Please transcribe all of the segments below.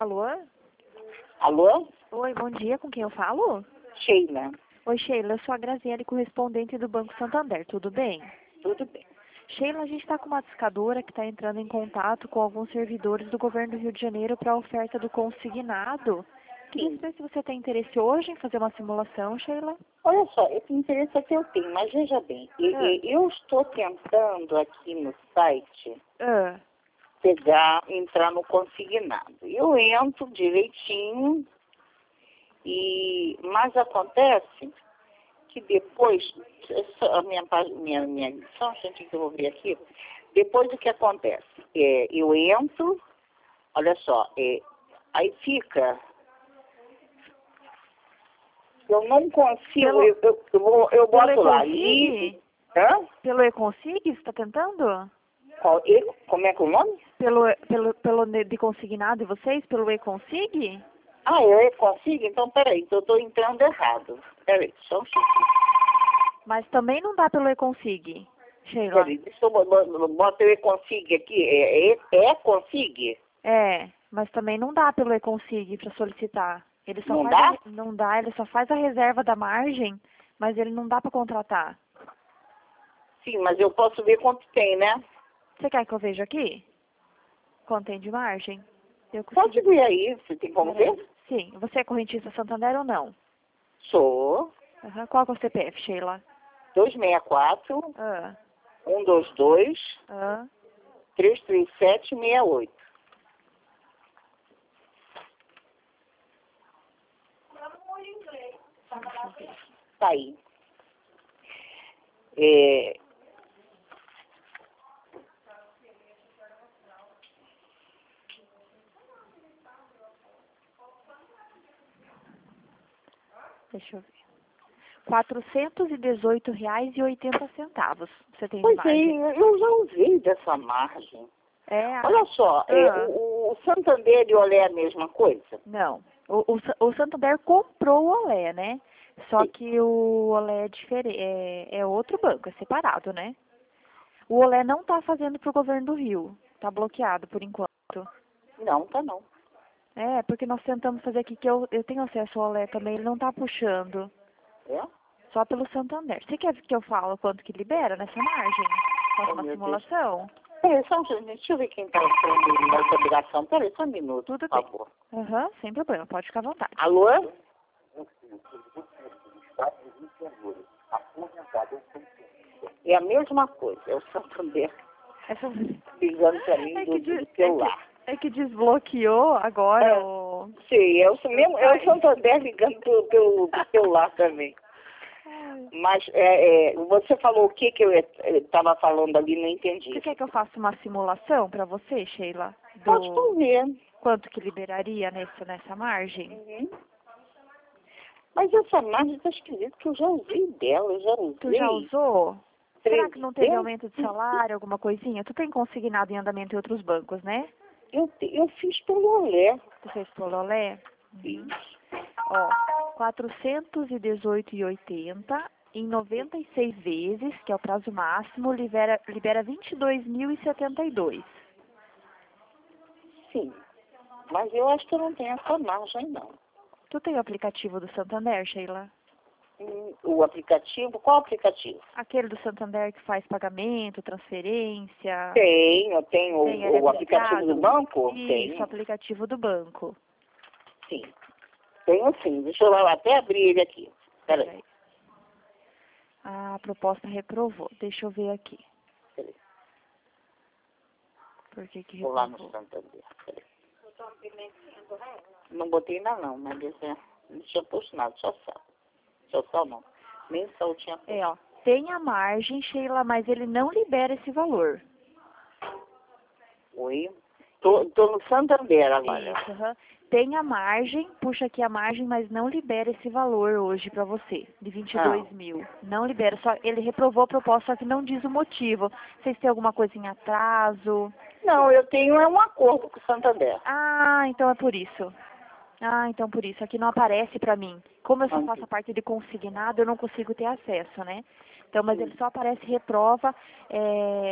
Alô? Alô? Oi, bom dia, com quem eu falo? Sheila. Oi, Sheila, eu sou a Graziele, correspondente do Banco Santander, tudo bem? Tudo bem. Sheila, a gente está com uma discadora que está entrando em contato com alguns servidores do governo do Rio de Janeiro para a oferta do consignado. Queria Sim. saber se você tem interesse hoje em fazer uma simulação, Sheila. Olha só, esse interesse que eu tenho, mas veja bem, eu estou tentando aqui no site Ah, entrar no consignado. Eu entro direitinho, mas acontece que depois, a minha lição, gente, que eu vou ver aqui, depois o que acontece? Eu entro, olha só, aí fica. Eu não consigo, eu boto lá, livre. Hã? Pelo E-Consig, você está tentando? Como é que é o nome? Pelo de consignado de vocês, pelo E-Consig? Ah, eu consigo? Então, peraí, eu estou entrando errado. Peraí, só um segundo. Mas também não dá pelo E-Consig, Sheila. Peraí, deixa eu botar eu consigo aqui. Consigo? É, mas também não dá pelo E-Consig para solicitar. Ele só Não faz dá? não dá, ele só faz a reserva da margem, mas ele não dá para contratar. Sim, mas eu posso ver quanto tem, né? Você quer que eu veja aqui? Quanto tem de margem? Eu Pode consigo. ver aí, você tem como ver? Sim. Você é correntista Santander ou não? Sou Aham. Qual que é o CPF, Sheila? 264 Ah, 122 ah. 33768. Tá aí. Deixa eu ver. R$ 418,80. Você tem de Pois margem? é, eu já usei dessa margem. É. Olha só, Ah. o Santander e o Olé é a mesma coisa? Não. O Santander comprou o Olé, né? Só Sim. que o Olé é diferente, é outro banco, é separado, né? O Olé não está fazendo para o governo do Rio. Está bloqueado por enquanto. Não, tá não. É, porque nós tentamos fazer aqui que eu tenho acesso ao Olé também, ele não está puxando. É? Só pelo Santander. Você quer que eu falo quanto que libera nessa margem? Faça Oh, uma meu Deus. simulação? Peraí, só um segundo, deixa eu ver quem está falando nessa ligação. Peraí, só um minuto, Tudo por bem. favor. Aham, sem problema, pode ficar à vontade. Alô? É a mesma coisa, é o Santander Essa... ligando para mim do celular. É que desbloqueou agora o... Sim, é o Santander ligando pelo celular também. Mas você falou o que eu estava falando ali, não entendi. Você quer que eu faça uma simulação para você, Sheila? Pode fazer. Quanto que liberaria nessa margem? Uhum. Mas essa margem está esquisita, que eu já usei dela, eu já usei. Tu já usou? Será que não teve 300? aumento de salário, alguma coisinha? Tu tem consignado em andamento em outros bancos, né? Eu fiz pelo Olé. Tu fez pelo Olé? Fiz. Ó, 418,80 em 96 vezes, que é o prazo máximo, libera 22.072. Sim. Mas eu acho que eu não tenho essa margem, não. Tu tem o aplicativo do Santander, Sheila? O aplicativo? Qual aplicativo? Aquele do Santander que faz pagamento, transferência. Tenho, tenho Tem, ele é o aplicativo do verificado? banco? Isso, Tenho. o aplicativo do banco. Sim. Tenho sim. Deixa eu até abrir ele aqui. Peraí. Peraí. A proposta reprovou. Deixa eu ver aqui. Peraí. Por que que Vou lá no reprovou? Santander. Peraí. Não botei ainda não, mas não tinha posto nada, só sal. Só sal não. Nem sal tinha posto. Ó. Tem a margem, Sheila, mas ele não libera esse valor. Oi? Tô no Santander agora. Isso, aham. Tem a margem, puxa aqui a margem, mas não libera esse valor hoje para você, de 22 mil. Não libera, só ele reprovou a proposta, só que não diz o motivo. Vocês têm alguma coisa em atraso? Não, eu tenho um acordo com o Santander. Ah, então é por isso. Ah, então por isso. Aqui não aparece para mim. Como eu só faço a parte de consignado, eu não consigo ter acesso, né? Então, mas ele só aparece reprova,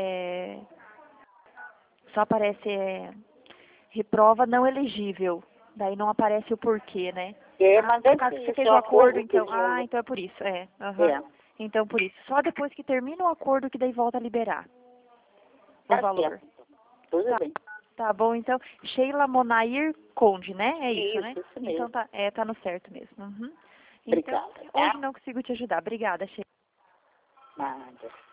só aparece reprova não elegível. Daí não aparece o porquê, né? Mas Por causa que você fez o acordo, então. Então é por isso, É. Então por isso. Só depois que termina o acordo que daí volta a liberar o valor. Certo. Tudo bem. Tá bom, então. Sheila Monair Conde, né? É isso, né? Isso mesmo. Então tá no certo mesmo. Então, Obrigada, tá? hoje não consigo te ajudar. Obrigada, Sheila. Nada.